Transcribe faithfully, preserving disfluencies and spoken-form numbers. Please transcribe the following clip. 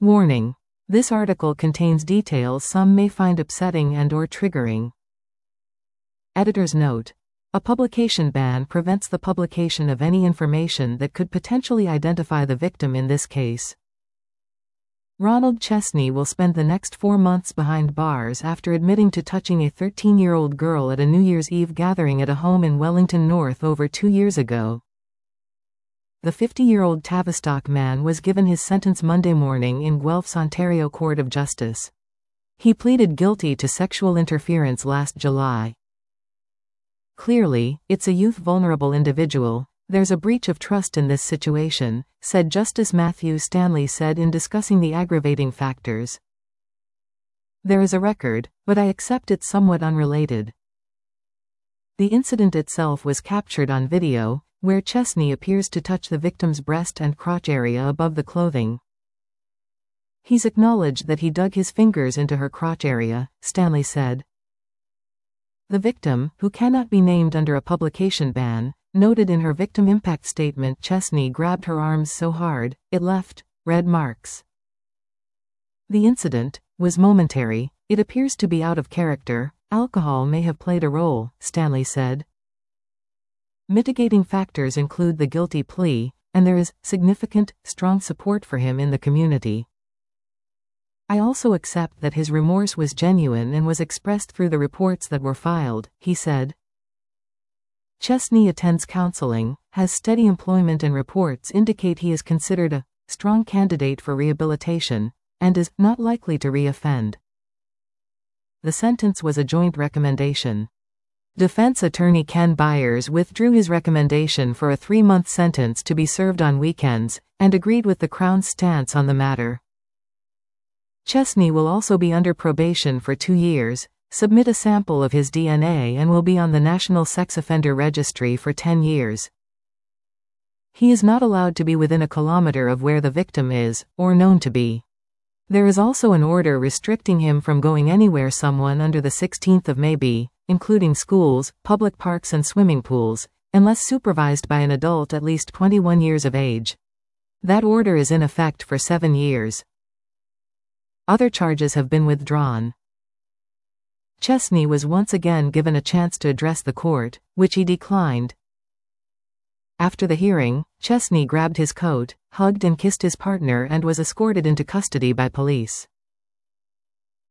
Warning. This article contains details some may find upsetting and or triggering. Editor's note. A publication ban prevents the publication of any information that could potentially identify the victim in this case. Ronald Chesney will spend the next four months behind bars after admitting to touching a thirteen-year-old girl at a New Year's Eve gathering at a home in Wellington North over two years ago. The fifty-year-old Tavistock man was given his sentence Monday morning in Guelph's Ontario Court of Justice. He pleaded guilty to sexual interference last July. Clearly, it's a youth vulnerable individual. There's a breach of trust in this situation, said Justice Matthew Stanley said in discussing the aggravating factors. There is a record, but I accept it's somewhat unrelated. The incident itself was captured on video, where Chesney appears to touch the victim's breast and crotch area above the clothing. He's acknowledged that he dug his fingers into her crotch area, Stanley said. The victim, who cannot be named under a publication ban, noted in her victim impact statement Chesney grabbed her arms so hard, it left red marks. The incident was momentary. It appears to be out of character. Alcohol may have played a role, Stanley said. Mitigating factors include the guilty plea, and there is significant, strong support for him in the community. I also accept that his remorse was genuine and was expressed through the reports that were filed, he said. Chesney attends counseling, has steady employment, and reports indicate he is considered a strong candidate for rehabilitation, and is not likely to re-offend. The sentence was a joint recommendation. Defense attorney Ken Byers withdrew his recommendation for a three-month sentence to be served on weekends, and agreed with the Crown's stance on the matter. Chesney will also be under probation for two years, submit a sample of his D N A, and will be on the National Sex Offender Registry for ten years. He is not allowed to be within a kilometer of where the victim is, or known to be. There is also an order restricting him from going anywhere someone under the sixteenth of May be, including schools, public parks and swimming pools, unless supervised by an adult at least twenty-one years of age. That order is in effect for seven years. Other charges have been withdrawn. Chesney was once again given a chance to address the court, which he declined. After the hearing, Chesney grabbed his coat, hugged and kissed his partner, and was escorted into custody by police.